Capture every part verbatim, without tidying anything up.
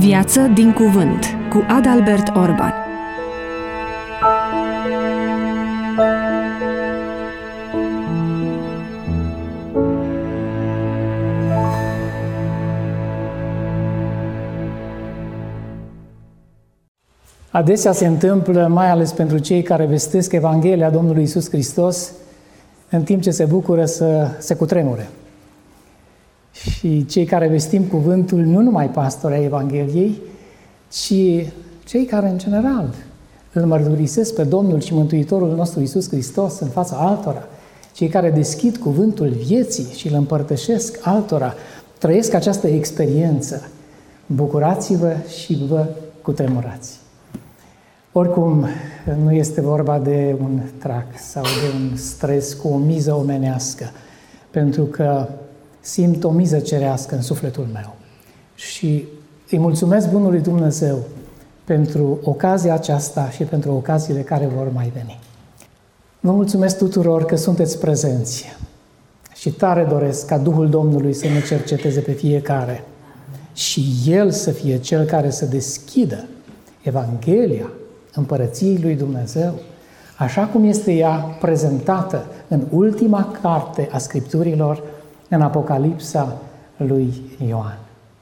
Viață din cuvânt cu Adalbert Orban. Adesea se întâmplă, mai ales pentru cei care vestesc Evanghelia Domnului Iisus Hristos, în timp ce se bucură să se cutremure. Și cei care vestim cuvântul, nu numai pastori ai Evangheliei, ci cei care, în general, îl mărturisesc pe Domnul și Mântuitorul nostru Iisus Hristos în fața altora, cei care deschid cuvântul vieții și îl împărtășesc altora, trăiesc această experiență. Bucurați-vă și vă cutremurați. Oricum, nu este vorba de un trac sau de un stres cu o miză omenească, pentru că simt o miză cerească în sufletul meu. Și îi mulțumesc Bunului Dumnezeu pentru ocazia aceasta și pentru ocaziile care vor mai veni. Vă mulțumesc tuturor că sunteți prezenți și tare doresc ca Duhul Domnului să ne cerceteze pe fiecare și El să fie Cel care să deschidă Evanghelia Împărăției lui Dumnezeu, așa cum este ea prezentată în ultima carte a Scripturilor, în Apocalipsa lui Ioan.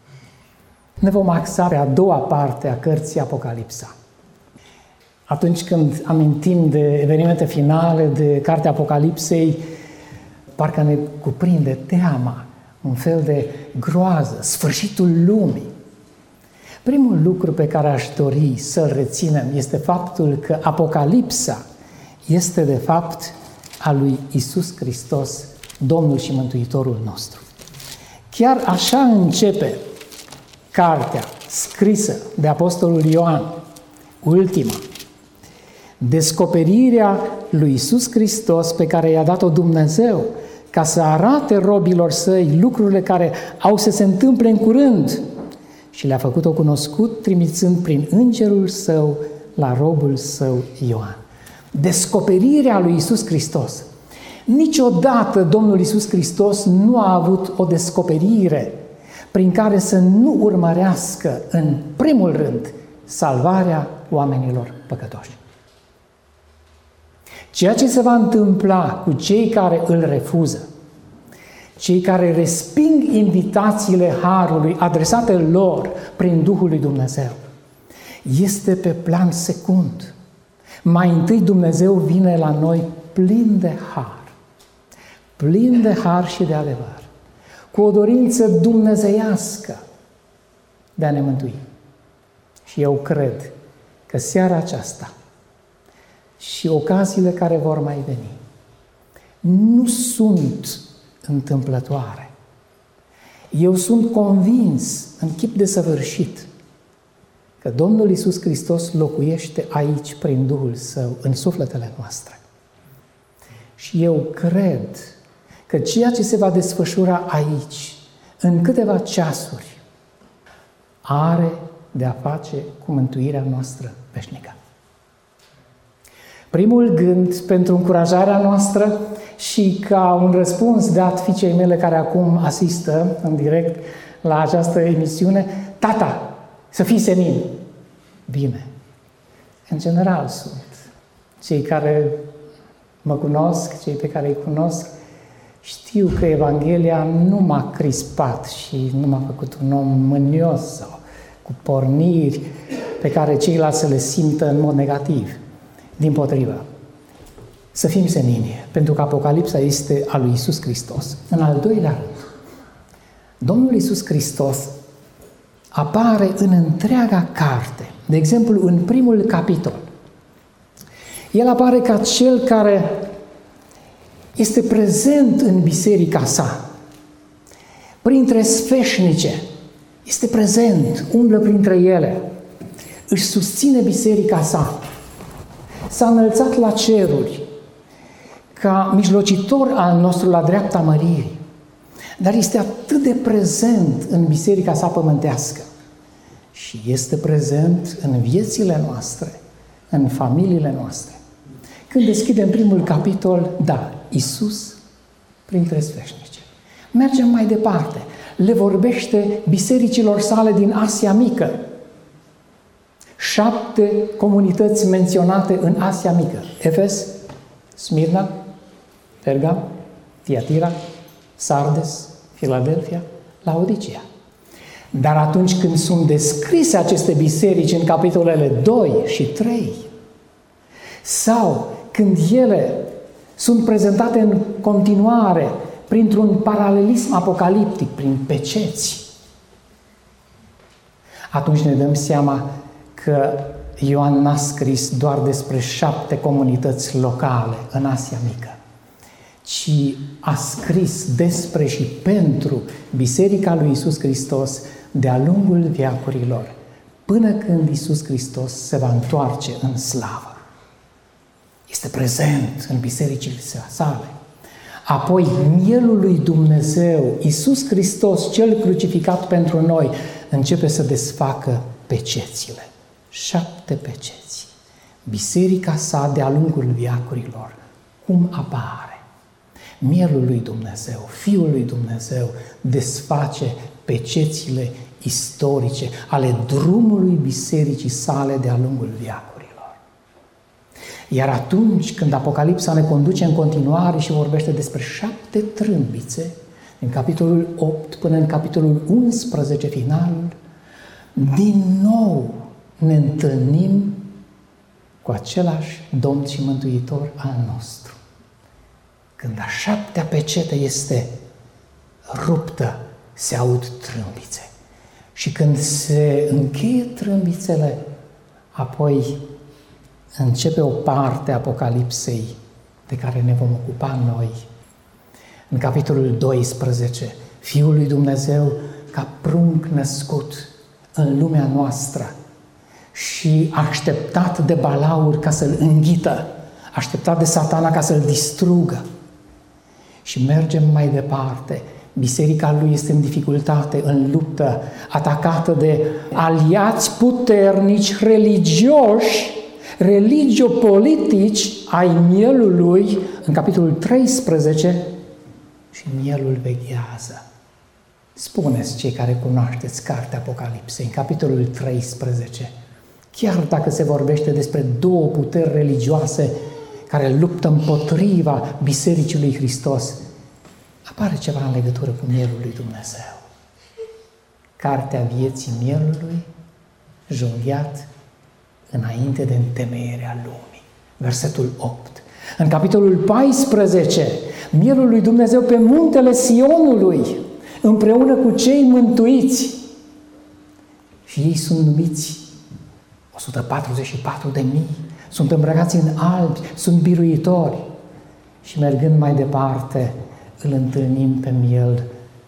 Ne vom axa pe a doua parte a cărții Apocalipsa. Atunci când amintim de evenimente finale, de cartea Apocalipsei, parcă ne cuprinde teama, un fel de groază, sfârșitul lumii. Primul lucru pe care aș dori să-l reținem este faptul că Apocalipsa este de fapt a lui Iisus Hristos, Domnul și Mântuitorul nostru. Chiar așa începe cartea scrisă de Apostolul Ioan, ultima, descoperirea lui Iisus Hristos pe care i-a dat-o Dumnezeu ca să arate robilor săi lucrurile care au să se întâmple în curând și le-a făcut-o cunoscut trimițând prin îngerul său la robul său Ioan. Descoperirea lui Iisus Hristos. Niciodată Domnul Iisus Hristos nu a avut o descoperire prin care să nu urmărească în primul rând salvarea oamenilor păcătoși. Ceea ce se va întâmpla cu cei care îl refuză, cei care resping invitațiile Harului adresate lor prin Duhul lui Dumnezeu, este pe plan secund. Mai întâi Dumnezeu vine la noi plin de har, plin de har și de adevăr, cu o dorință dumnezeiască de a ne mântui. Și eu cred că seara aceasta și ocaziile care vor mai veni nu sunt întâmplătoare. Eu sunt convins în chip desăvârșit că Domnul Iisus Hristos locuiește aici prin Duhul Său, în sufletele noastre. Și eu cred că ceea ce se va desfășura aici, în câteva ceasuri, are de a face cu mântuirea noastră veșnică. Primul gând pentru încurajarea noastră și ca un răspuns dat fiicei mele care acum asistă în direct la această emisiune: tata, să fii senin. Bine. În general sunt. Cei care mă cunosc, cei pe care îi cunosc, știu că Evanghelia nu m-a crispat și nu m-a făcut un om mânios sau cu porniri pe care ceilalți să le simtă în mod negativ. Dimpotrivă, să fim senini, pentru că Apocalipsa este a lui Iisus Hristos. În al doilea rând, Domnul Iisus Hristos apare în întreaga carte. De exemplu, în primul capitol, El apare ca Cel care este prezent în biserica sa, printre sfeșnice, este prezent, umblă printre ele, își susține biserica sa, s-a înălțat la ceruri ca mijlocitor al nostru la dreapta măririi, dar este atât de prezent în biserica sa pământească și este prezent în viețile noastre, în familiile noastre. Când deschidem primul capitol, da, Iisus printre sfeșnice. Mergem mai departe. Le vorbește bisericilor sale din Asia Mică, șapte comunități menționate în Asia Mică. Efes, Smirna, Pergam, Tiatira, Sardes, Filadelfia, Laodicea. Dar atunci când sunt descrise aceste biserici în capitolele doi și trei, sau când ele sunt prezentate în continuare printr-un paralelism apocaliptic, prin peceți, atunci ne dăm seama că Ioan n-a scris doar despre șapte comunități locale în Asia Mică, ci a scris despre și pentru Biserica lui Iisus Hristos de-a lungul veacurilor, până când Iisus Hristos se va întoarce în slavă. Este prezent în bisericile sale. Apoi, mielul lui Dumnezeu, Iisus Hristos, cel crucificat pentru noi, începe să desfacă pecețile. Șapte peceți. Biserica sa de-a lungul veacurilor. Cum apare? Mielul lui Dumnezeu, Fiul lui Dumnezeu, desface pecețile istorice ale drumului bisericii sale de-a lungul veacurilor. Iar atunci când Apocalipsa ne conduce în continuare și vorbește despre șapte trâmbițe, în capitolul opt până în capitolul unsprezece, finalul, din nou ne întâlnim cu același Domn și Mântuitor al nostru. Când a șaptea pecete este ruptă, se aud trâmbițe. Și când se încheie trâmbițele, apoi începe o parte a Apocalipsei de care ne vom ocupa noi. În capitolul doisprezece, Fiul lui Dumnezeu ca prunc născut în lumea noastră și așteptat de balaur ca să-l înghită, așteptat de Satana ca să-l distrugă. Și mergem mai departe. Biserica lui este în dificultate, în luptă, atacată de aliați puternici, religioși, religiopolitici ai mielului, în capitolul treisprezece, și mielul veghează. Spuneți, cei care cunoașteți cartea Apocalipsei, în capitolul treisprezece, chiar dacă se vorbește despre două puteri religioase care luptă împotriva Bisericii lui Hristos, apare ceva în legătură cu mielul lui Dumnezeu. Cartea vieții mielului, junghiat înainte de întemeierea lumii. Versetul opt. În capitolul paisprezece, mielul lui Dumnezeu pe muntele Sionului, împreună cu cei mântuiți. Și ei sunt numiți o sută patruzeci și patru de mii, sunt îmbrăcați în albi, sunt biruitori. Și mergând mai departe, îl întâlnim pe miel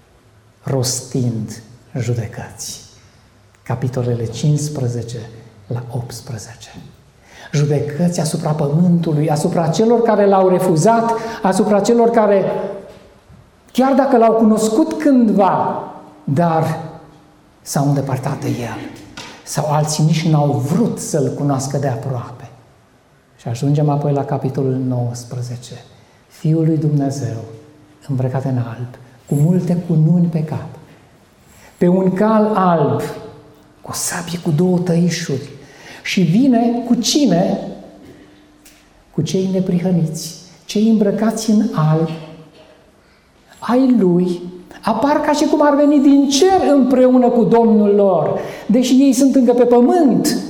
rostind judecăți. Capitolele cincisprezece la optsprezece. Judecăți asupra pământului, asupra celor care l-au refuzat, asupra celor care, chiar dacă l-au cunoscut cândva, dar s-au îndepărtat de el. Sau alții nici n-au vrut să-l cunoască de aproape. Și ajungem apoi la capitolul nouăsprezece. Fiul lui Dumnezeu, îmbrăcat în alb, cu multe cununi pe cap, pe un cal alb, cu o sabie cu două tăișuri, și vine cu cine? Cu cei neprihăniți, cei îmbrăcați în alb, ai lui, apar ca și cum ar veni din cer împreună cu Domnul lor, deși ei sunt încă pe pământ,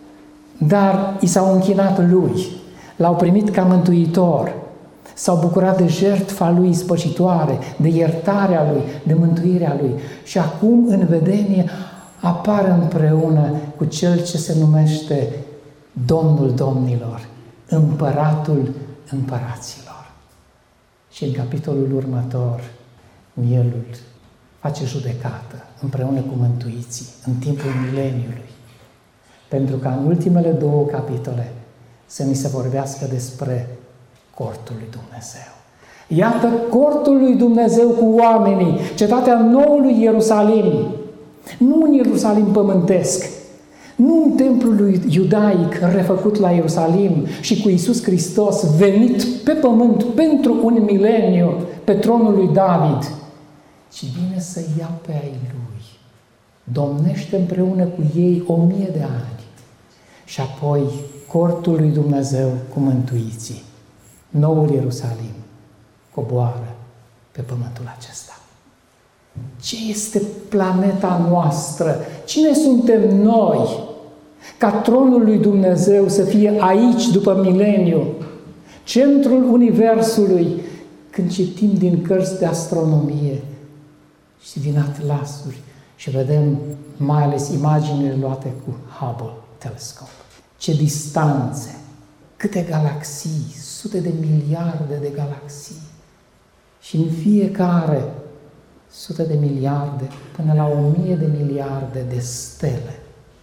dar i s-au închinat lui, l-au primit ca mântuitor, s-au bucurat de jertfa lui spăcitoare, de iertarea lui, de mântuirea lui și acum în vedenie apar împreună cu cel ce se numește Domnul Domnilor, Împăratul Împăraților. Și în capitolul următor, mielul face judecată împreună cu mântuiții în timpul mileniului, pentru ca în ultimele două capitole să ni se vorbească despre cortul lui Dumnezeu. Iată cortul lui Dumnezeu cu oamenii, cetatea noului Ierusalim, nu un Ierusalim pământesc, nu un templul lui iudaic refăcut la Ierusalim și cu Iisus Hristos venit pe pământ pentru un mileniu pe tronul lui David, ci vine să ia pe ai lui, domnește împreună cu ei o mie de ani și apoi cortul lui Dumnezeu cu mântuiții. Noul Ierusalim coboară pe pământul acesta. Ce este planeta noastră? Cine suntem noi? Ca tronul lui Dumnezeu să fie aici după mileniu, centrul universului, când citim din cărți de astronomie și din atlasuri și vedem mai ales imaginile luate cu Hubble telescop. Ce distanțe, câte galaxii, sute de miliarde de galaxii și în fiecare sute de miliarde până la o mie de miliarde de stele.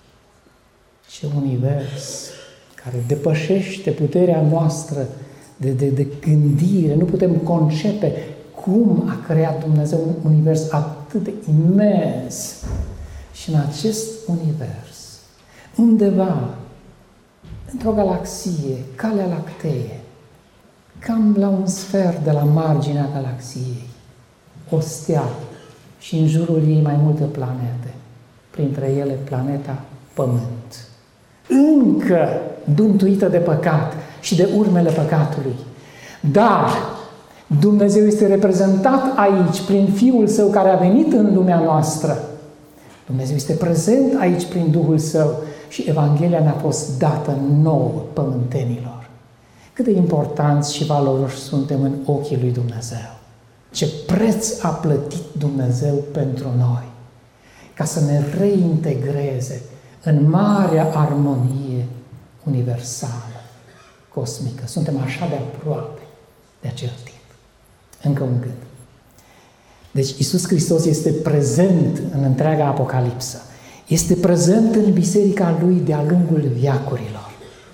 Ce univers care depășește puterea noastră de, de, de gândire. Nu putem concepe cum a creat Dumnezeu un univers atât de imens. Și în acest univers, undeva, într-o galaxie, Calea Lactee, cam la un sfert de la marginea galaxiei, o stea și în jurul ei mai multe planete, printre ele planeta Pământ, încă bântuită de păcat și de urmele păcatului. Dar Dumnezeu este reprezentat aici prin Fiul Său care a venit în lumea noastră. Dumnezeu este prezent aici prin Duhul Său și Evanghelia ne-a fost dată nouă pământenilor. Cât de importanți și valoroși suntem în ochii lui Dumnezeu. Ce preț a plătit Dumnezeu pentru noi, ca să ne reintegreze în marea armonie universală, cosmică. Suntem așa de aproape de acel timp. Încă un gând. Deci Iisus Hristos este prezent în întreaga Apocalipsă. Este prezent în biserica Lui de-a lungul veacurilor.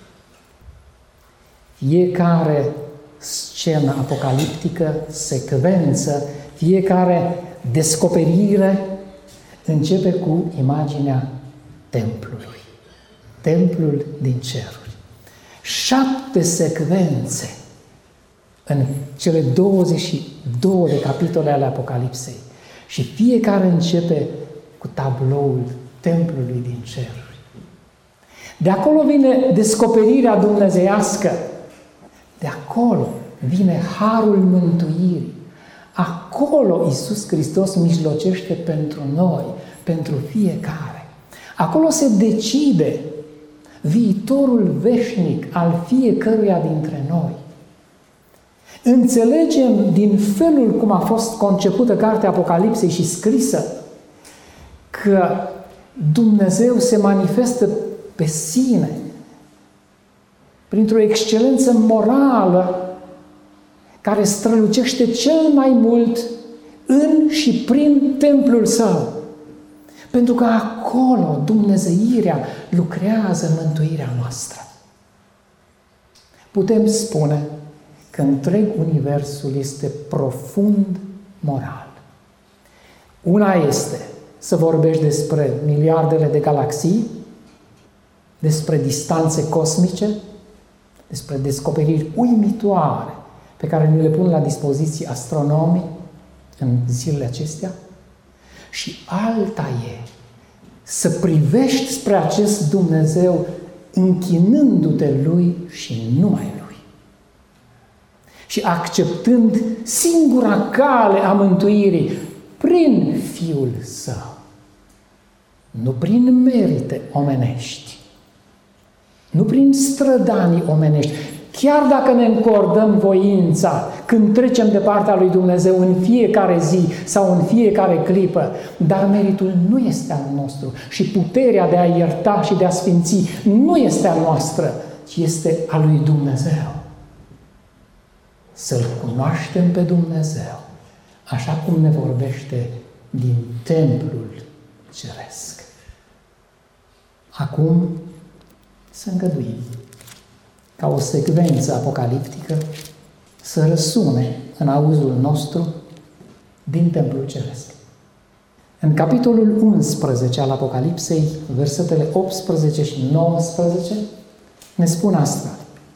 Fiecare scenă apocaliptică, secvență, fiecare descoperire începe cu imaginea templului. Templul din ceruri. Șapte secvențe în cele douăzeci și două de capitole ale Apocalipsei și fiecare începe cu tabloul templului din ceruri. De acolo vine descoperirea dumnezeiască. De acolo vine harul mântuirii. Acolo Iisus Hristos mijlocește pentru noi, pentru fiecare. Acolo se decide viitorul veșnic al fiecăruia dintre noi. Înțelegem din felul cum a fost concepută cartea Apocalipsei și scrisă că Dumnezeu se manifestă pe sine printr-o excelență morală care strălucește cel mai mult în și prin templul Său. Pentru că acolo dumnezeirea lucrează în mântuirea noastră. Putem spune că întreg universul este profund moral. Una este să vorbești despre miliardele de galaxii, despre distanțe cosmice, despre descoperiri uimitoare pe care ni le pun la dispoziție astronomii în zilele acestea, și alta e să privești spre acest Dumnezeu închinându-te Lui și numai Lui. Și acceptând singura cale a mântuirii prin Fiul Său. Nu prin merite omenești, nu prin strădanii omenești, chiar dacă ne încordăm voința când trecem de partea lui Dumnezeu în fiecare zi sau în fiecare clipă, dar meritul nu este al nostru și puterea de a ierta și de a sfinți nu este a noastră, ci este a lui Dumnezeu. Să-L cunoaștem pe Dumnezeu, așa cum ne vorbește din templul ceresc. Acum să îngăduim ca o secvență apocaliptică să răsune în auzul nostru din templul ceresc. În capitolul unsprezece al Apocalipsei, versetele optsprezece și nouăsprezece, ne spun astfel: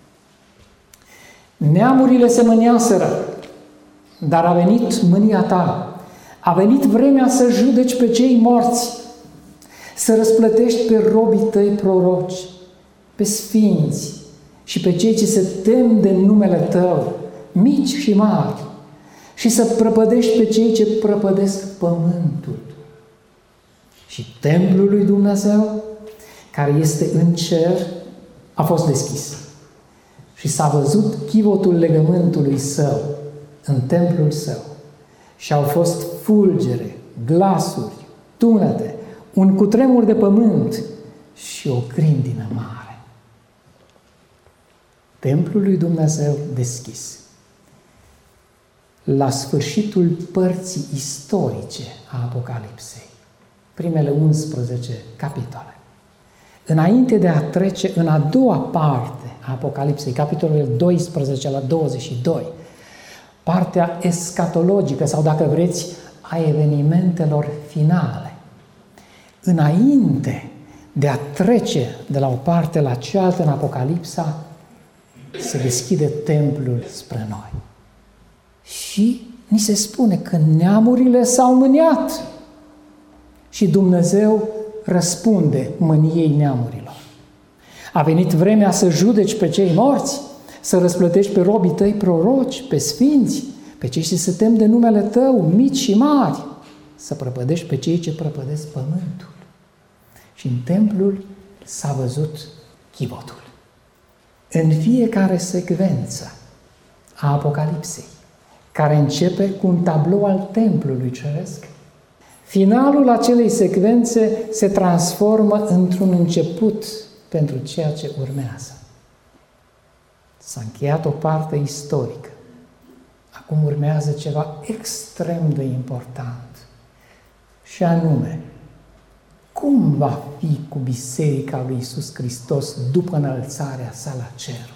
neamurile se mâniaseră, dar a venit mânia ta, a venit vremea să judeci pe cei morți, să răsplătești pe robii tăi proroci, pe sfinți și pe cei ce se tem de numele Tău, mici și mari, și să prăpădești pe cei ce prăpădesc pământul. Și templul lui Dumnezeu, care este în cer, a fost deschis. Și s-a văzut chivotul legământului Său în templul Său. Și au fost fulgere, glasuri, tunete, un cutremur de pământ și o grindină mare. Templul lui Dumnezeu deschis. La sfârșitul părții istorice a Apocalipsei, primele unsprezece capitole, înainte de a trece în a doua parte a Apocalipsei, capitolele doisprezece la douăzeci și doi, partea escatologică sau, dacă vreți, a evenimentelor finale. Înainte de a trece de la o parte la cealaltă în Apocalipsa, se deschide templul spre noi. Și ni se spune că neamurile s-au mâniat și Dumnezeu răspunde mâniei neamurilor. A venit vremea să judeci pe cei morți, să răsplătești pe robii tăi proroci, pe sfinți, pe cei ce se tem de numele Tău, mici și mari, să prăpădești pe cei ce prăpădesc pământul. Și în templul s-a văzut chivotul. În fiecare secvență a Apocalipsei, care începe cu un tablou al templului ceresc, finalul acelei secvențe se transformă într-un început pentru ceea ce urmează. S-a încheiat o parte istorică. Acum urmează ceva extrem de important, și anume, cum va fi cu Biserica lui Iisus Hristos după înălțarea sa la ceruri?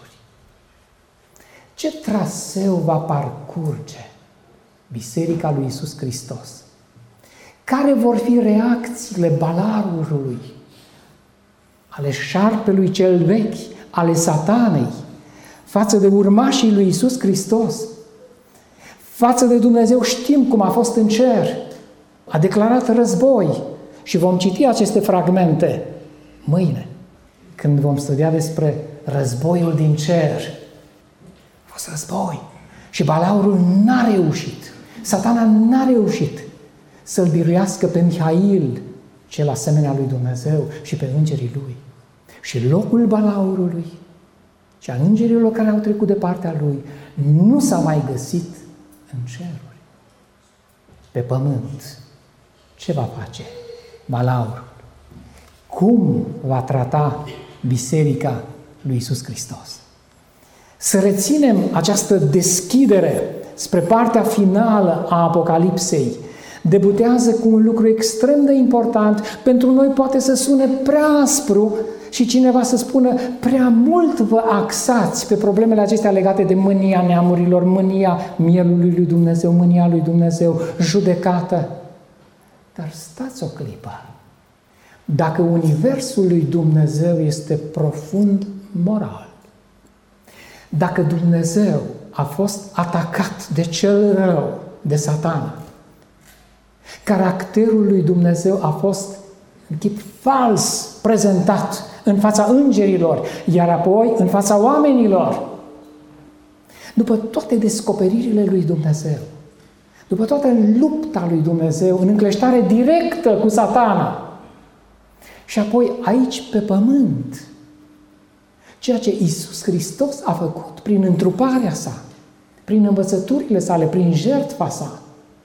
Ce traseu va parcurge Biserica lui Iisus Hristos? Care vor fi reacțiile Balaurului, ale șarpelui cel vechi, ale Satanei, față de urmașii lui Iisus Hristos? Față de Dumnezeu știm cum a fost în cer. A declarat război și vom citi aceste fragmente mâine, când vom studia despre războiul din cer. A fost război și Balaurul n-a reușit, Satana n-a reușit să-l biruiască pe Mihail, cel asemenea lui Dumnezeu, și pe îngerii lui. Și locul Balaurului și a îngerilor care au trecut de partea lui nu s-a mai găsit în ceruri. Pe pământ, ce va face Balaurul? Cum va trata Biserica lui Iisus Hristos? Să reținem această deschidere spre partea finală a Apocalipsei. Debutează cu un lucru extrem de important. Pentru noi poate să sune prea aspru și cineva să spună: prea mult vă axați pe problemele acestea legate de mânia neamurilor, mânia mielului lui Dumnezeu, mânia lui Dumnezeu, judecată. Dar stați o clipă. Dacă universul lui Dumnezeu este profund moral, dacă Dumnezeu a fost atacat de cel rău, de Satana, caracterul lui Dumnezeu a fost în chip fals prezentat în fața îngerilor, iar apoi în fața oamenilor. După toate descoperirile lui Dumnezeu, după toată lupta lui Dumnezeu, în încleștare directă cu Satana, și apoi aici pe pământ, ceea ce Iisus Hristos a făcut prin întruparea sa, prin învățăturile sale, prin jertfa sa.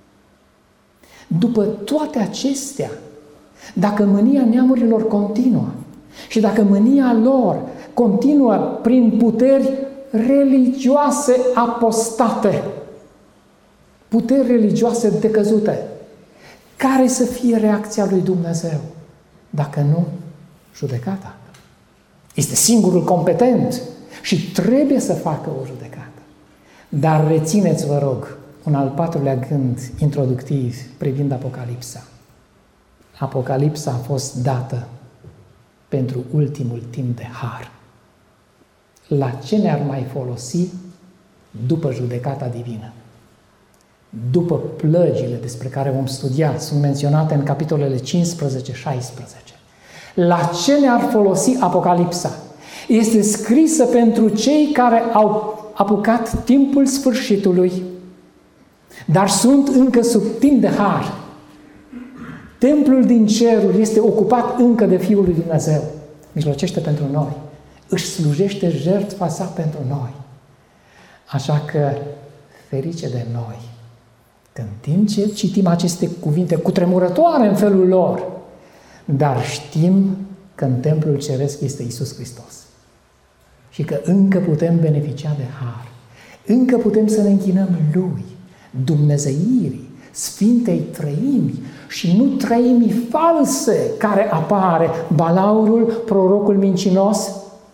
După toate acestea, dacă mânia neamurilor continuă și dacă mânia lor continuă prin puteri religioase apostate, puteri religioase decăzute, care să fie reacția lui Dumnezeu? Dacă nu, judecata. Este singurul competent și trebuie să facă o judecată. Dar rețineți, vă rog, un al patrulea gând introductiv privind Apocalipsa. Apocalipsa a fost dată pentru ultimul timp de har. La ce ne-ar mai folosi după judecata divină? După plăgile despre care vom studia, sunt menționate în capitolele cincisprezece șaisprezece. La ce ne-ar folosi Apocalipsa? Este scrisă pentru cei care au apucat timpul sfârșitului, dar sunt încă sub timp de har. Templul din ceruri este ocupat încă de Fiul lui Dumnezeu. Mijlocește pentru noi. Își slujește jertfa sa pentru noi. Așa că, ferice de noi, că în timp ce citim aceste cuvinte cutremurătoare în felul lor, dar știm că în templul ceresc este Iisus Hristos. Și că încă putem beneficia de har. Încă putem să ne închinăm Lui, Dumnezeirii, Sfintei Trăimi și nu trăimii false care apare, balaurul, prorocul mincinos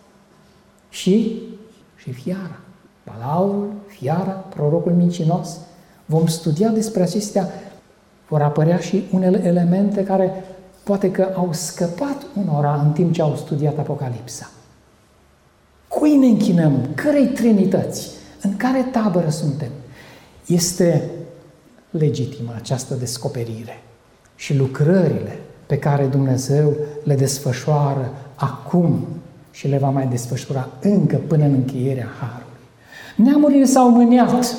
și, și fiara. Balaurul, fiara, prorocul mincinos. Vom studia despre acestea, vor apărea și unele elemente care poate că au scăpat unora în timp ce au studiat Apocalipsa. Cui ne închinăm? Cărei trinități? În care tabără suntem? Este legitimă această descoperire și lucrările pe care Dumnezeu le desfășoară acum și le va mai desfășura încă până în încheierea harului. Neamurile s-au mâniat.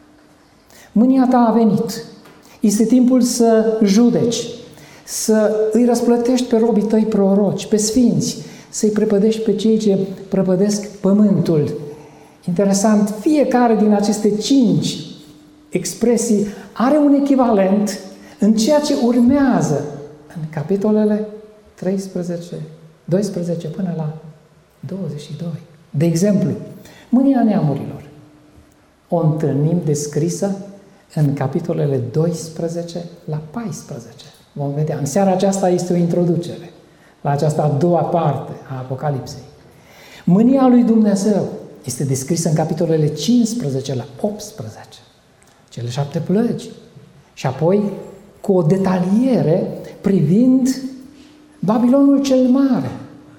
Mânia ta a venit. Este timpul să judeci, să îi răsplătești pe robii tăi proroci, pe sfinți, să-i prăpădești pe cei ce prăpădesc pământul. Interesant, fiecare din aceste cinci expresii are un echivalent în ceea ce urmează în capitolele treisprezece, doisprezece până la douăzeci și doi. De exemplu, mânia neamurilor o întâlnim descrisă în capitolele doisprezece la paisprezece. Vom vedea. În seara aceasta este o introducere la această a doua parte a Apocalipsei. Mânia lui Dumnezeu este descrisă în capitolele cincisprezece la optsprezece. Cele șapte plăgi. Și apoi cu o detaliere privind Babilonul cel Mare.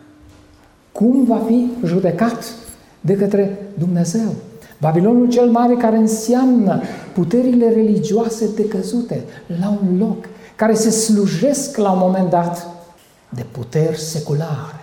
Cum va fi judecat de către Dumnezeu. Babilonul cel Mare, care înseamnă puterile religioase decăzute la un loc, care se slujesc la un moment dat de puteri seculare.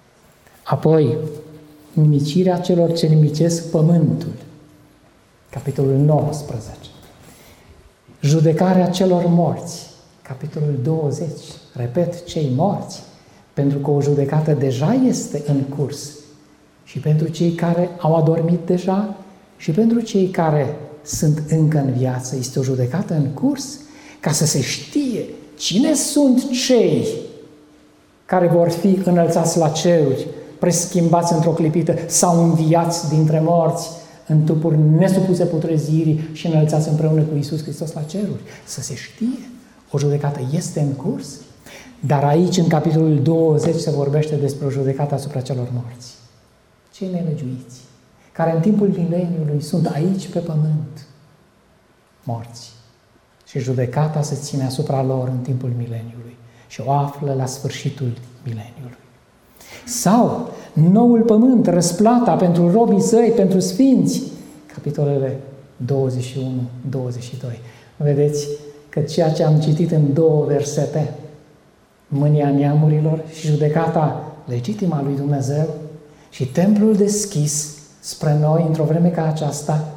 Apoi, nimicirea celor ce nimicesc pământul. Capitolul nouăsprezece. Judecarea celor morți. Capitolul douăzeci. Repet, cei morți, pentru că o judecată deja este în curs. Și pentru cei care au adormit deja și pentru cei care sunt încă în viață, este o judecată în curs, ca să se știe cine sunt cei care vor fi înălțați la ceruri, preschimbați într-o clipită sau înviați dintre morți în trupuri nesupuse putrezirii și înălțați împreună cu Iisus Hristos la ceruri. Să se știe, o judecată este în curs, dar aici, în capitolul douăzeci, se vorbește despre o judecată asupra celor morți. Cei nelegiuiți, care în timpul mileniului sunt aici pe pământ, morți. Și judecata se ține asupra lor în timpul mileniului și o află la sfârșitul mileniului. Sau noul pământ, răsplata pentru robii săi, pentru sfinți, capitolele douăzeci și unu douăzeci și doi. Vedeți că ceea ce am citit în două versete, mânia neamurilor și judecata legitimă a lui Dumnezeu și templul deschis spre noi într-o vreme ca aceasta,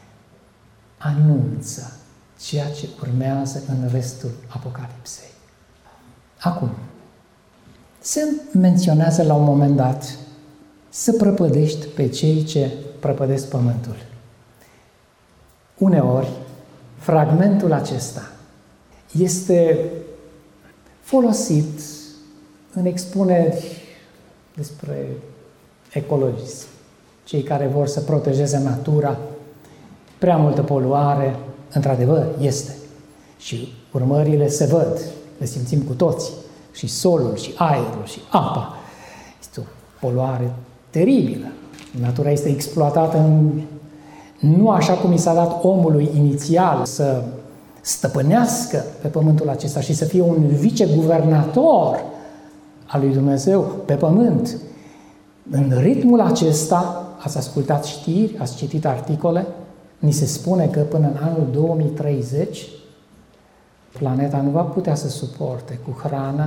anunță ceea ce urmează în restul Apocalipsei. Acum, se menționează la un moment dat să prăpădești pe cei ce prăpădesc pământul. Uneori, fragmentul acesta este folosit în expuneri despre ecologism. Cei care vor să protejeze natura, prea multă poluare, într-adevăr, este. Și urmările se văd, le simțim cu toții. Și solul, și aerul, și apa. Este o poluare teribilă. Natura este exploatată în, nu așa cum i s-a dat omului inițial să stăpânească pe pământul acesta și să fie un viceguvernator al lui Dumnezeu pe pământ. În ritmul acesta, ați ascultat știri, ați citit articole, ni se spune că până în anul două mii treizeci planeta nu va putea să suporte cu hrană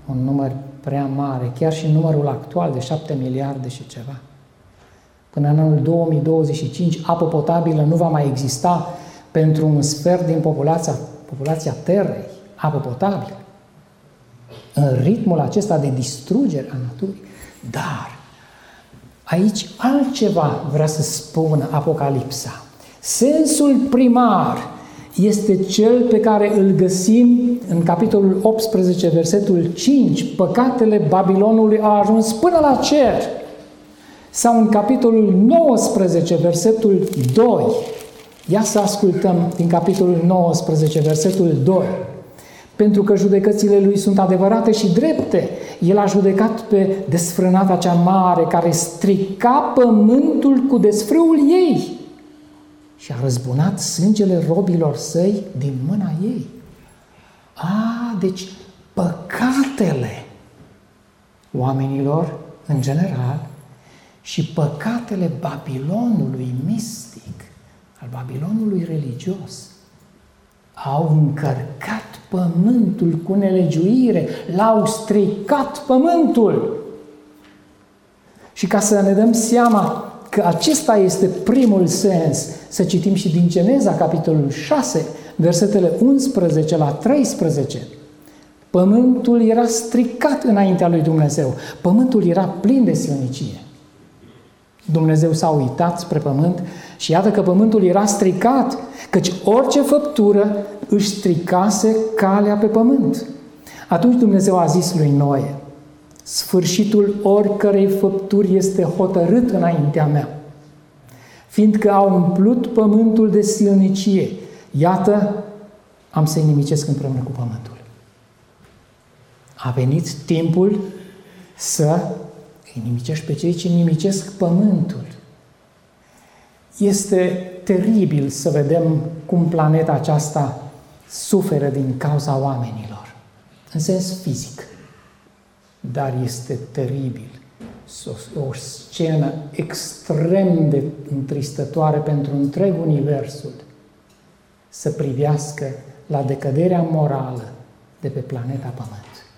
un număr prea mare, chiar și numărul actual de șapte miliarde și ceva. Până în anul două mii douăzeci și cinci, apă potabilă nu va mai exista pentru un sfert din populația, populația Terei, apă potabilă. În ritmul acesta de distrugere a naturii. Dar aici altceva vrea să spună Apocalipsa. Sensul primar este cel pe care îl găsim în capitolul optsprezece, versetul cinci. Păcatele Babilonului au ajuns până la cer. Sau în capitolul nouăsprezece, versetul doi. Ia să ascultăm din capitolul nouăsprezece, versetul doi. Pentru că judecățile lui sunt adevărate și drepte. El a judecat pe desfrânata cea mare care strica pământul cu desfrâul ei și a răzbunat sângele robilor săi din mâna ei. A, deci păcatele oamenilor în general și păcatele Babilonului mistic, al Babilonului religios, au încărcat pământul cu nelegiuire, l-au stricat pământul. Și ca să ne dăm seama că acesta este primul sens, să citim și din Geneza, capitolul șase, versetele unsprezece la treisprezece. Pământul era stricat înaintea lui Dumnezeu. Pământul era plin de silnicie. Dumnezeu s-a uitat spre pământ și iată că pământul era stricat, căci orice făptură își stricase calea pe pământ. Atunci Dumnezeu a zis lui Noe: sfârșitul oricărei făpturi este hotărât înaintea mea, fiindcă au umplut pământul de silnicie. Iată, am să-i nimicesc împreună cu pământul. A venit timpul să îi nimicești pe cei ce nimicesc pământul. Este teribil să vedem cum planeta aceasta suferă din cauza oamenilor, în sens fizic. Dar este teribil, o scenă extrem de întristătoare pentru întreg universul, să privească la decăderea morală de pe planeta Pământ.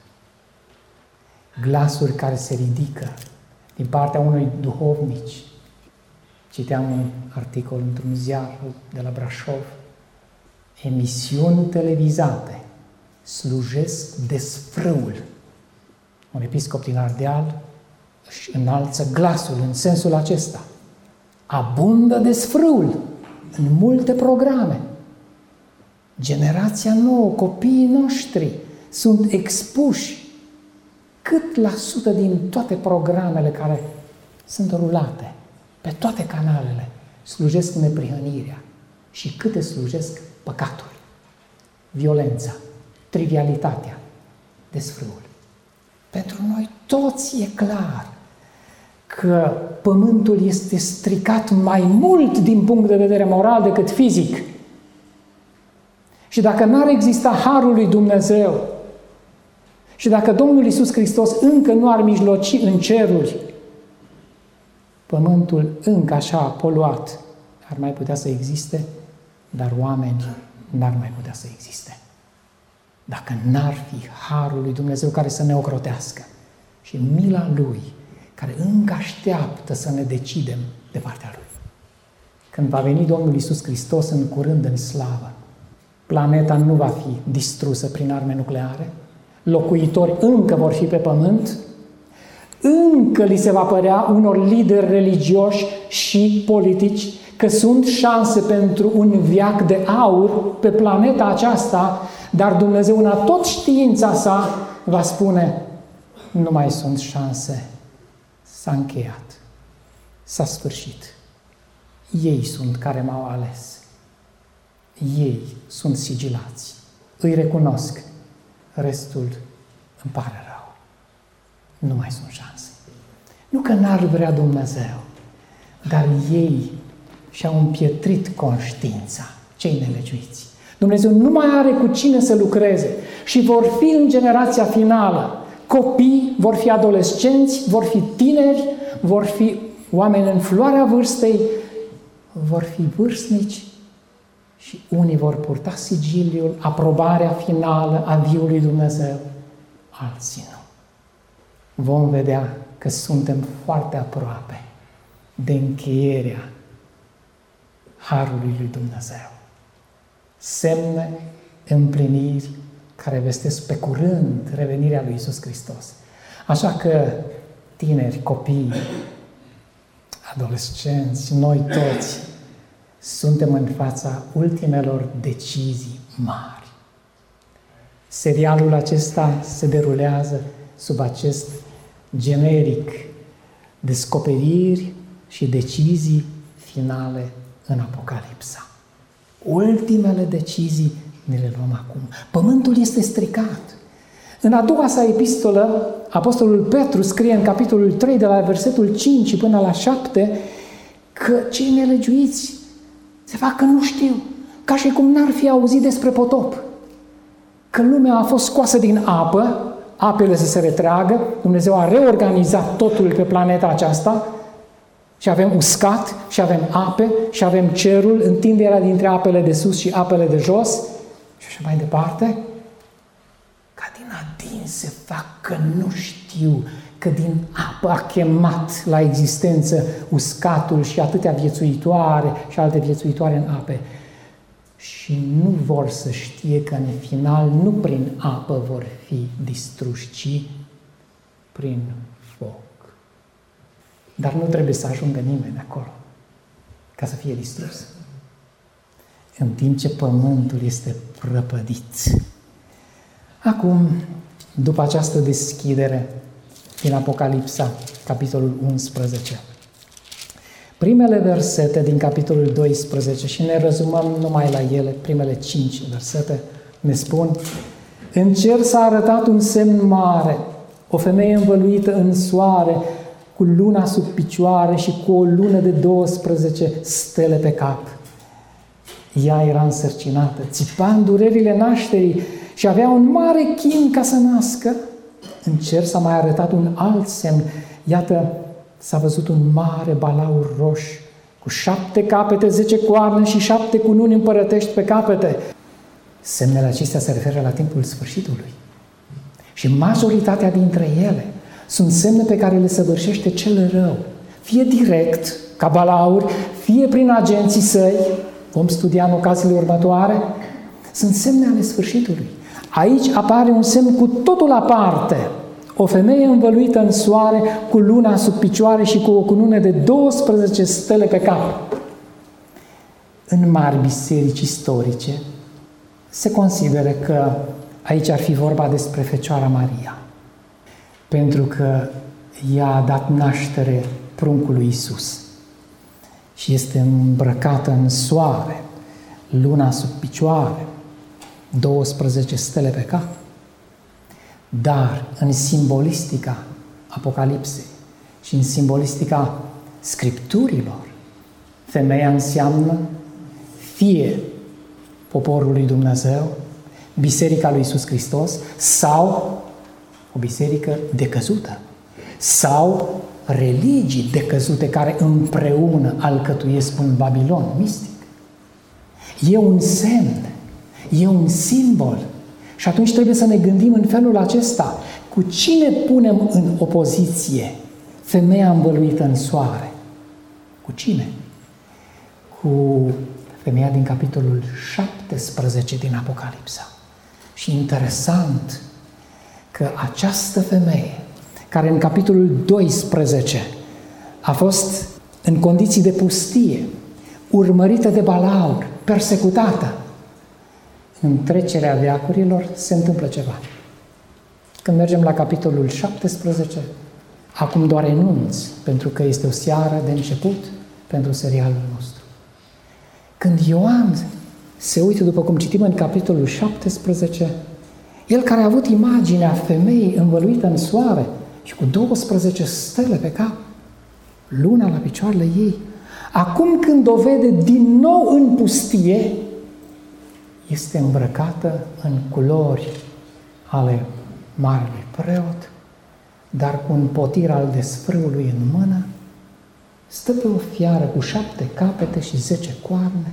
Glasuri care se ridică din partea unui duhovnici. Citeam un articol într-un ziar de la Brașov. Emisiuni televizate slujesc desfrâul. Un episcop din Ardeal își înalță glasul în sensul acesta. Abundă desfrâul în multe programe. Generația nouă, copiii noștri sunt expuși. Cât la sută din toate programele care sunt rulate pe toate canalele slujesc neprihănirea și câte slujesc păcatul, violența, trivialitatea, desfrâul. Pentru noi toți e clar că pământul este stricat mai mult din punct de vedere moral decât fizic. Și dacă n-ar exista harul lui Dumnezeu și dacă Domnul Iisus Hristos încă nu ar mijloci în ceruri, pământul încă așa poluat ar mai putea să existe, dar oameni n-ar mai putea să existe. Dacă n-ar fi harul lui Dumnezeu care să ne ocrotească și mila Lui care încă așteaptă să ne decidem de partea Lui. Când va veni Domnul Iisus Hristos în curând în slavă, planeta nu va fi distrusă prin arme nucleare, locuitori încă vor fi pe pământ, încă li se va părea unor lideri religioși și politici că sunt șanse pentru un veac de aur pe planeta aceasta, dar Dumnezeu în tot știința sa va spune: nu mai sunt șanse, s-a încheiat, s-a sfârșit. Ei sunt care m-au ales, ei sunt sigilați, îi recunosc, restul îmi pare rău, nu mai sunt șanse. Nu că n-ar vrea Dumnezeu, dar ei și-au împietrit conștiința, cei nelegiuiți. Dumnezeu nu mai are cu cine să lucreze și vor fi în generația finală copii, vor fi adolescenți, vor fi tineri, vor fi oameni în floarea vârstei, vor fi vârstnici și unii vor purta sigiliul, aprobarea finală a viului Dumnezeu, alții nu. Vom vedea că suntem foarte aproape de încheierea Harului lui Dumnezeu. Semne, împliniri care vestesc pe curând revenirea lui Iisus Hristos. Așa că tineri, copii, adolescenți, noi toți suntem în fața ultimelor decizii mari. Serialul acesta se derulează sub acest generic: descoperiri și decizii finale în Apocalipsa. Ultimele decizii ne le luăm acum. Pământul este stricat. În a doua sa epistolă, Apostolul Petru scrie în capitolul trei, de la versetul cinci până la șapte, că cei nelegiuiți se fac că nu știu, ca și cum n-ar fi auzit despre potop. Că lumea a fost scoasă din apă, apele să se retragă, Dumnezeu a reorganizat totul pe planeta aceasta și avem uscat, și avem ape, și avem cerul, întinderea dintre apele de sus și apele de jos și așa mai departe. Ca din adin se fac că nu știu, că din apă a chemat la existență uscatul și atâtea viețuitoare și alte viețuitoare în ape. Și nu vor să știe că în final nu prin apă vor fi distruși, ci prin foc. Dar nu trebuie să ajungă nimeni acolo ca să fie distrus. În timp ce pământul este prăpădit. Acum, după această deschidere din Apocalipsa, capitolul unsprezece, primele versete din capitolul doisprezece, și ne rezumăm numai la ele, primele cinci versete, ne spun: în cer s-a arătat un semn mare, o femeie învăluită în soare, cu luna sub picioare și cu o lună de douăsprezece stele pe cap. Ea era însărcinată, țipa în durerile nașterii și avea un mare chin ca să nască. În cer s-a mai arătat un alt semn. Iată, s-a văzut un mare balaur roș, cu șapte capete, zece coarne și șapte cununi împărătești pe capete. Semnele acestea se referă la timpul sfârșitului. Și majoritatea dintre ele sunt semne pe care le săvârșește cel rău, fie direct, ca balaur, fie prin agenții săi, vom studia în ocaziile următoare, sunt semne ale sfârșitului. Aici apare un semn cu totul aparte. O femeie învăluită în soare, cu luna sub picioare și cu o cunună de douăsprezece stele pe cap. În mari biserici istorice se consideră că aici ar fi vorba despre Fecioara Maria, pentru că ea a dat naștere pruncului Iisus și este îmbrăcată în soare, luna sub picioare, douăsprezece stele pe cap. Dar în simbolistica Apocalipsei și în simbolistica Scripturilor, femeia înseamnă fie poporul lui Dumnezeu, Biserica lui Iisus Hristos, sau o biserică decăzută, sau religii decăzute care împreună alcătuiesc un Babilon mistic. E un semn, e un simbol. Și atunci trebuie să ne gândim în felul acesta: cu cine punem în opoziție femeia învăluită în soare? Cu cine? Cu femeia din capitolul șaptesprezece din Apocalipsa. Și interesant că această femeie, care în capitolul doisprezece a fost în condiții de pustie, urmărită de balaur, persecutată, în trecerea veacurilor se întâmplă ceva. Când mergem la capitolul șaptesprezece, acum doar enunț, pentru că este o seară de început pentru serialul nostru. Când Ioan se uită, după cum citim în capitolul șaptesprezece, el care a avut imaginea femeii învăluită în soare și cu douăsprezece stele pe cap, luna la picioarele ei, acum când o vede din nou în pustie, este îmbrăcată în culori ale marelui preot, dar cu un potir al desfrâului în mână, stă pe o fiară cu șapte capete și zece coarne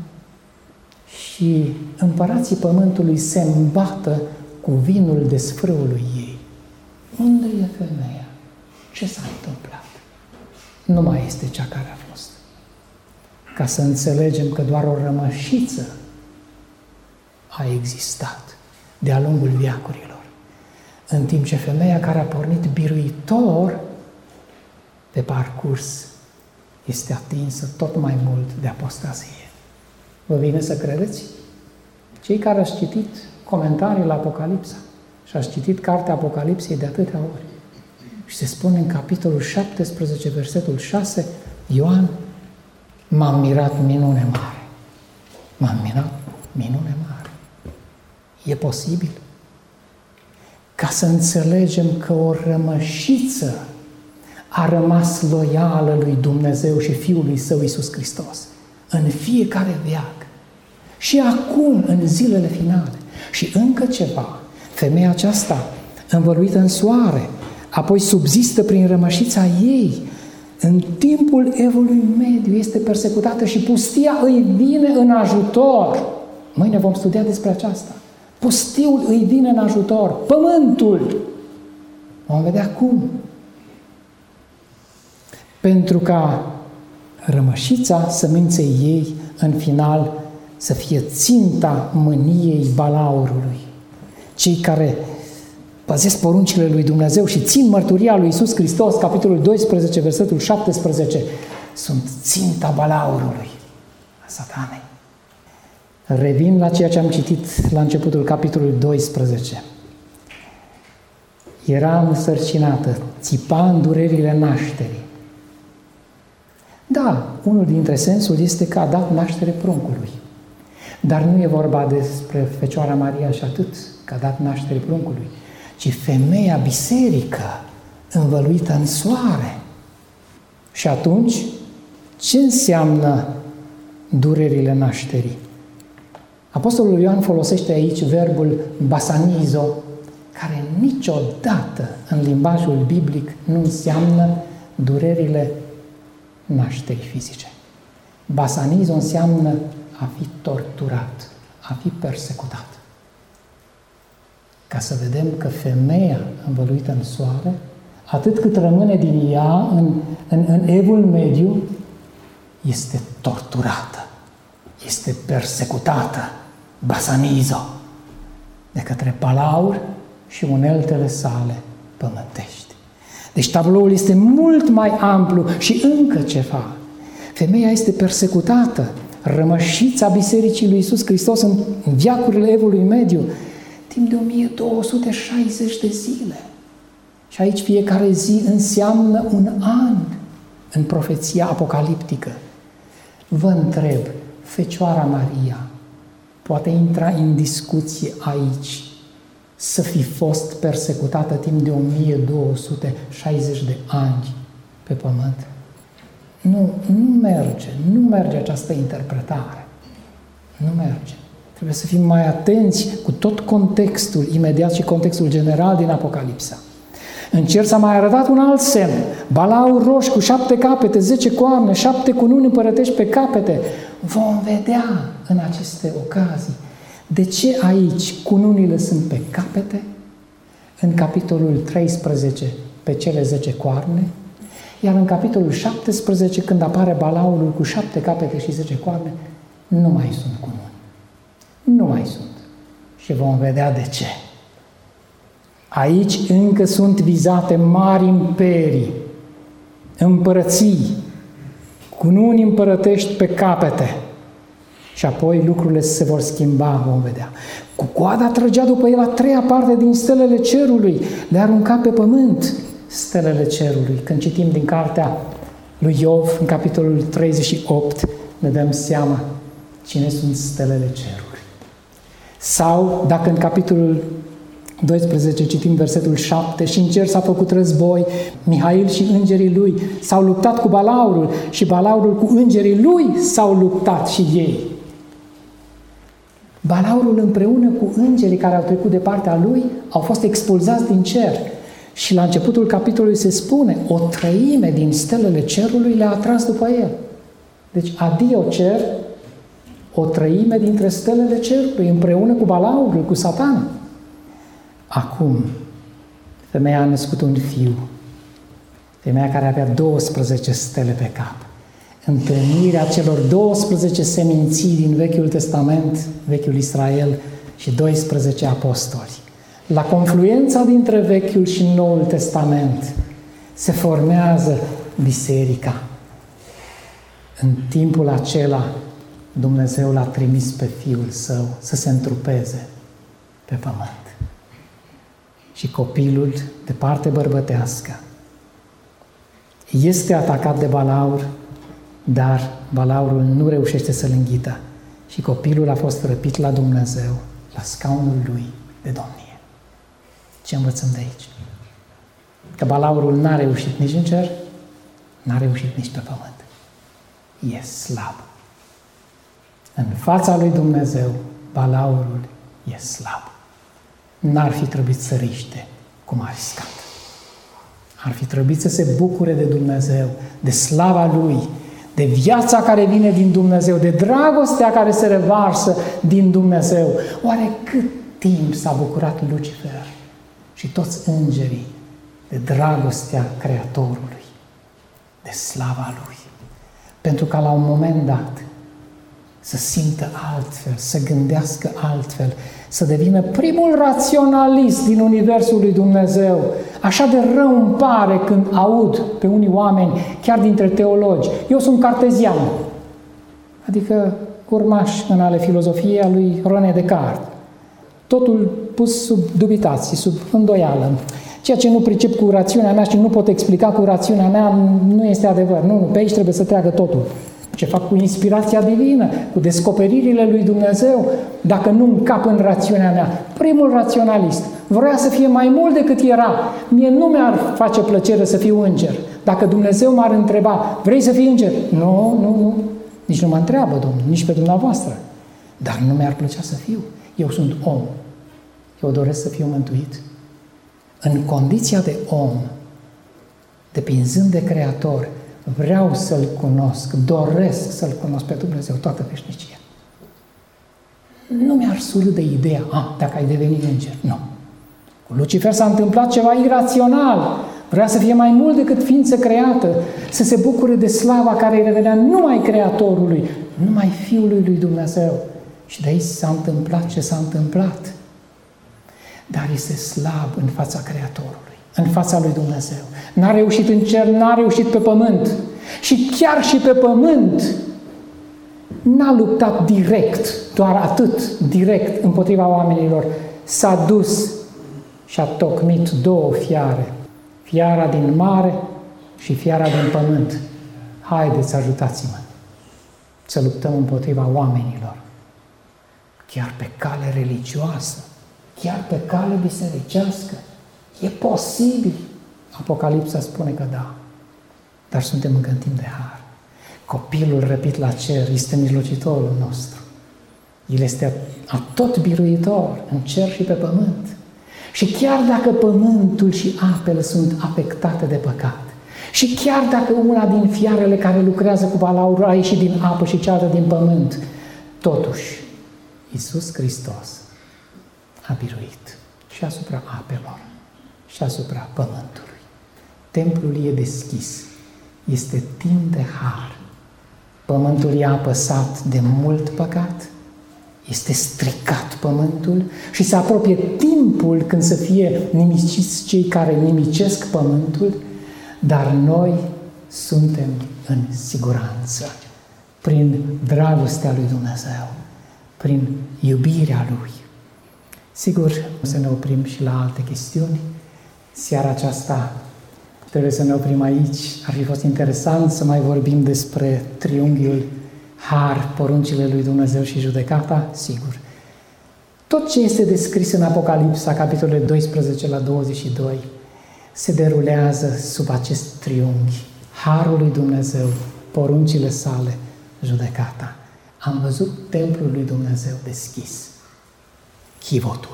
și împărații pământului se îmbată cu vinul desfrâului ei. Unde e femeia? Ce s-a întâmplat? Nu mai este cea care a fost. Ca să înțelegem că doar o rămășiță a existat de-a lungul veacurilor, în timp ce femeia care a pornit biruitor pe parcurs este atinsă tot mai mult de apostazie. Vă vine să credeți? Cei care ați citit comentarii la Apocalipsa și ați citit cartea Apocalipsei de atâtea ori și se spune în capitolul șaptesprezece, versetul șase, Ioan, m-am mirat minune mare. M-am mirat minune mare. E posibil? Ca să înțelegem că o rămășiță a rămas loială lui Dumnezeu și Fiului Său Iisus Hristos în fiecare veac. Și acum, în zilele finale. Și încă ceva, femeia aceasta, învăluită în soare, apoi subzistă prin rămășița ei, în timpul evului mediu este persecutată și pustia îi vine în ajutor. Mâine vom studia despre aceasta. Pustiul îi vine în ajutor, pământul. Vom vedea cum. Pentru ca rămășița sămânței ei, în final, să fie ținta mâniei balaurului. Cei care păzesc poruncile lui Dumnezeu și țin mărturia lui Iisus Hristos, capitolul doisprezece, versetul șaptesprezece, sunt ținta balaurului, a Satanei. Revin la ceea ce am citit la începutul capitolului doisprezece. Era însărcinată, țipa în durerile nașterii. Da, unul dintre sensuri este că a dat naștere pruncului. Dar nu e vorba despre Fecioara Maria și atât, că a dat naștere pruncului, ci femeia biserică învăluită în soare. Și atunci, ce înseamnă durerile nașterii? Apostolul Ioan folosește aici verbul basanizo, care niciodată în limbajul biblic nu înseamnă durerile nașterii fizice. Basanizo înseamnă a fi torturat, a fi persecutat. Ca să vedem că femeia învăluită în soare, atât cât rămâne din ea în, în, în evul mediu, este torturată, este persecutată, basanizo, de către Balaur și uneltele sale pământești. Deci tabloul este mult mai amplu și încă ceva. Femeia este persecutată, rămășița Bisericii lui Iisus Hristos în veacurile evului mediu, timp de o mie două sute șaizeci de zile. Și aici fiecare zi înseamnă un an în profeția apocaliptică. Vă întreb, Fecioara Maria poate intra în discuție aici să fi fost persecutată timp de o mie două sute șaizeci de ani pe pământ? Nu, nu merge, nu merge această interpretare. Nu merge. Trebuie să fim mai atenți cu tot contextul imediat și contextul general din Apocalipsa. În cer s-a mai arătat un alt semn. Balaur roș cu șapte capete, zece coarne, șapte cununi împărătești pe capete. Vom vedea în aceste ocazii de ce aici cununile sunt pe capete, în capitolul treisprezece pe cele zece coarne, iar în capitolul șaptesprezece, când apare balaurul cu șapte capete și zece coarne, nu mai sunt cununi. Nu mai sunt. Și vom vedea de ce. Aici încă sunt vizate mari imperii, împărății, cununi împărătești pe capete. Și apoi lucrurile se vor schimba, vom vedea. Cu coada trăgea după el a treia parte din stelele cerului, le arunca pe pământ stelele cerului. Când citim din cartea lui Iov, în capitolul treizeci și opt, ne dăm seama cine sunt stelele cerului. Sau, dacă în capitolul doisprezece citim versetul șapte, și în cer s-a făcut război, Mihail și îngerii lui s-au luptat cu Balaurul și Balaurul cu îngerii lui s-au luptat și ei. Balaurul împreună cu îngerii care au trecut de partea lui au fost expulzați din cer. Și la începutul capitolului se spune, o treime din stelele cerului le-a atras după el. Deci adio cer, o treime dintre stelele cerului împreună cu Balaurul, cu Satan. Acum, Femeia a născut un fiu. Femeia care avea douăsprezece stele pe cap. Întâlnirea celor douăsprezece seminții din Vechiul Testament, Vechiul Israel și doisprezece apostoli. La confluența dintre Vechiul și Noul Testament se formează biserica. În timpul acela, Dumnezeu l-a trimis pe Fiul Său să se întrupeze pe pământ. Și copilul, de parte bărbătească, este atacat de balaur, dar balaurul nu reușește să-l înghită și copilul a fost răpit la Dumnezeu, la scaunul lui de domnie. Ce învățăm de aici? Că balaurul n-a reușit nici în cer, n-a reușit nici pe pământ. E slab. În fața lui Dumnezeu, balaurul e slab. N-ar fi trebuit să riște cum a riscat. Ar fi trebuit să se bucure de Dumnezeu, de slava Lui, de viața care vine din Dumnezeu, de dragostea care se revarsă din Dumnezeu. Oare cât timp s-a bucurat Lucifer și toți îngerii de dragostea Creatorului, de slava Lui? Pentru ca la un moment dat să simtă altfel, să gândească altfel, să devină primul raționalist din Universul lui Dumnezeu. Așa de rău îmi pare când aud pe unii oameni, chiar dintre teologi, eu sunt cartezian, adică urmaș în ale filozofiei a lui René Descartes. Totul pus sub dubitații, sub îndoială. Ceea ce nu pricep cu rațiunea mea și nu pot explica cu rațiunea mea nu este adevăr. Nu, nu, pe aici trebuie să treacă totul. Ce fac cu inspirația divină, cu descoperirile lui Dumnezeu, dacă nu încap în rațiunea mea. Primul raționalist vrea să fie mai mult decât era. Mie nu mi-ar face plăcere să fiu înger. Dacă Dumnezeu m-ar întreba, vrei să fii înger? Nu, nu, nu. Nici nu mă întreabă, Domnul, nici pe dumneavoastră. Dar nu mi-ar plăcea să fiu. Eu sunt om. Eu doresc să fiu mântuit. În condiția de om, depinzând de Creator, vreau să-L cunosc, doresc să-L cunosc pe Dumnezeu toată veșnicia. Nu mi-ar surâde ideea, a, dacă ai devenit înger. Nu. Cu Lucifer s-a întâmplat ceva irațional. Vrea să fie mai mult decât ființă creată, să se bucure de slava care îi revenea numai Creatorului, numai Fiului lui Dumnezeu. Și de aici s-a întâmplat ce s-a întâmplat. Dar este slab în fața Creatorului, în fața lui Dumnezeu. N-a reușit în cer, n-a reușit pe pământ. Și chiar și pe pământ n-a luptat direct, doar atât, direct, împotriva oamenilor. S-a dus și a tocmit două fiare. Fiara din mare și fiara din pământ. Haideți, ajutați-mă să luptăm împotriva oamenilor. Chiar pe cale religioasă, chiar pe cale bisericească. E posibil. Apocalipsa spune că da. Dar suntem încă în timp de har. Copilul răpit la cer este mijlocitorul nostru. El este atot biruitor în cer și pe pământ. Și chiar dacă pământul și apele sunt afectate de păcat, și chiar dacă una din fiarele care lucrează cu balaurul a ieșit din apă și cealaltă din pământ, totuși, Iisus Hristos a biruit și asupra apelor și asupra pământului. Templul e deschis. Este timp de har. Pământul e apăsat de mult păcat. Este stricat pământul și se apropie timpul când să fie nimiciți cei care nimicesc pământul, dar noi suntem în siguranță prin dragostea lui Dumnezeu, prin iubirea Lui. Sigur, să ne oprim și la alte chestiuni. Seara aceasta trebuie să ne oprim aici. Ar fi fost interesant să mai vorbim despre triunghiul har, poruncile lui Dumnezeu și judecata, sigur. Tot ce este descris în Apocalipsa, capitolele doisprezece la douăzeci și doi, se derulează sub acest triunghi. Harul lui Dumnezeu, poruncile sale, judecata. Am văzut templul lui Dumnezeu deschis. Chivotul.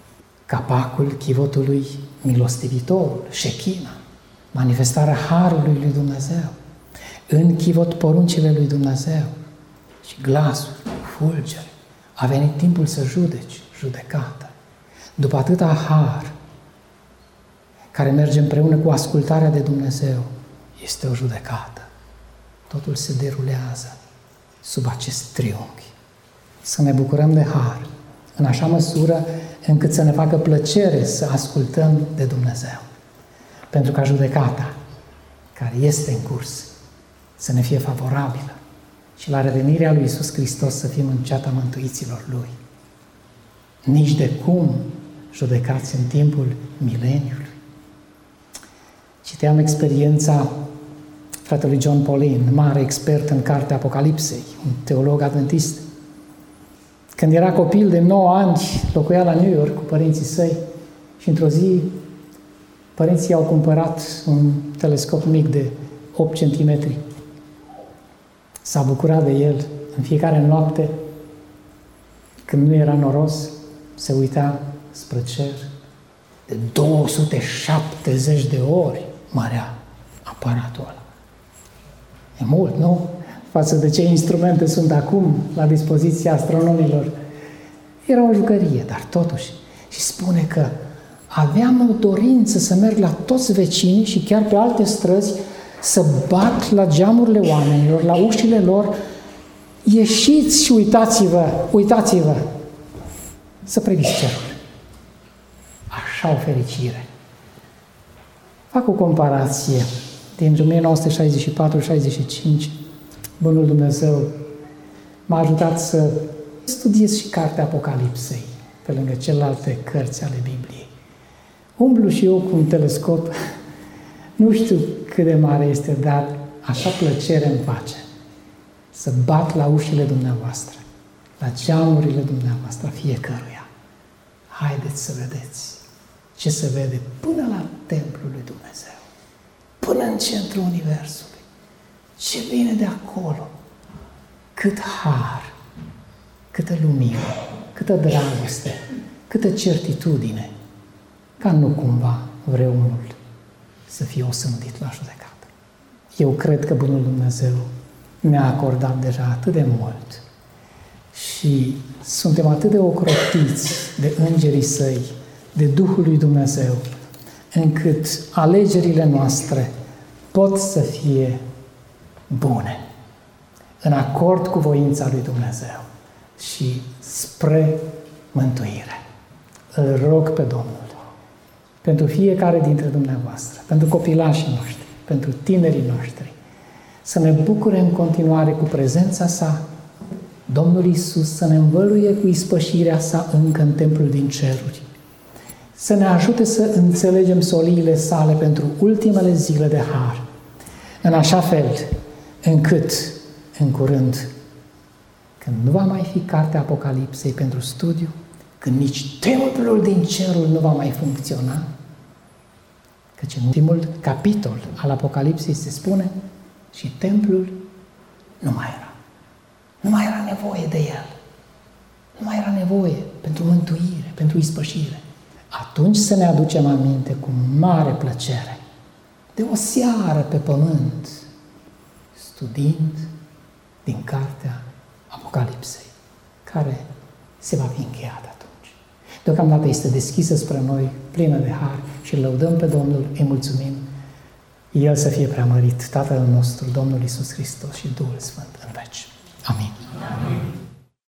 Capacul chivotului milostivitorul, șechina, manifestarea harului lui Dumnezeu. În chivot poruncile lui Dumnezeu și glasul, fulgere. A venit timpul să judeci, judecată. După atâta har, care merge împreună cu ascultarea de Dumnezeu, este o judecată. Totul se derulează sub acest triunghi. Să ne bucurăm de har, în așa măsură încât să ne facă plăcere să ascultăm de Dumnezeu. Pentru ca judecata, care este în curs, să ne fie favorabilă și la revenirea lui Iisus Hristos să fim în ceata mântuiților Lui. Nici de cum judecați în timpul mileniului. Citeam experiența fratelui John Pauline, mare expert în cartea Apocalipsei, un teolog adventist. Când era copil de nouă ani, locuia la New York cu părinții săi și într-o zi părinții au cumpărat un telescop mic de opt centimetri. S-a bucurat de el în fiecare noapte, când nu era noros, se uita spre cer. De două sute șaptezeci de ori mărea aparatul ăla. E mult, nu? Față de ce instrumente sunt acum la dispoziția astronomilor. Era o jucărie, dar totuși. Și spune că aveam o dorință să merg la toți vecinii și chiar pe alte străzi să bat la geamurile oamenilor, la ușile lor. Ieșiți și uitați-vă, uitați-vă, să priviți cerul. Așa o fericire. Fac o comparație. Din o mie nouă sute șaizeci și patru șaizeci și cinci, Bunul Dumnezeu m-a ajutat să studiez și cartea Apocalipsei, pe lângă celelalte cărți ale Bibliei. Umblu și eu cu un telescop, nu știu cât de mare este, dar așa plăcere îmi face să bat la ușile dumneavoastră, la geamurile dumneavoastră, fiecăruia. Haideți să vedeți ce se vede până la templul lui Dumnezeu, până în centrul universului. Ce vine de acolo? Cât har, câtă lumină, câtă dragoste, câtă certitudine, ca nu cumva vreunul să fie osândit la judecată. Eu cred că Bunul Dumnezeu ne-a acordat deja atât de mult și suntem atât de ocrotiți de îngerii Săi, de Duhul lui Dumnezeu, încât alegerile noastre pot să fie bune, în acord cu voința lui Dumnezeu și spre mântuire. Îl rog pe Domnul, pentru fiecare dintre dumneavoastră, pentru copilașii noștri, pentru tinerii noștri, să ne bucure în continuare cu prezența Sa, Domnul Iisus să ne învăluie cu ispășirea Sa încă în templul din ceruri, să ne ajute să înțelegem soliile Sale pentru ultimele zile de har, în așa fel încât, în curând, când nu va mai fi cartea Apocalipsei pentru studiu, când nici templul din cerul nu va mai funcționa, căci în ultimul capitol al Apocalipsei se spune și templul nu mai era. Nu mai era nevoie de el. Nu mai era nevoie pentru mântuire, pentru ispășire. Atunci să ne aducem aminte cu mare plăcere de o seară pe pământ, studiind din cartea Apocalipsei, care se va fi încheiat atunci. Deocamdată este deschisă spre noi, plină de har și îl lăudăm pe Domnul, îi mulțumim. El să fie preamărit, Tatăl nostru, Domnul Iisus Hristos și Duhul Sfânt în veci. Amin. Amin.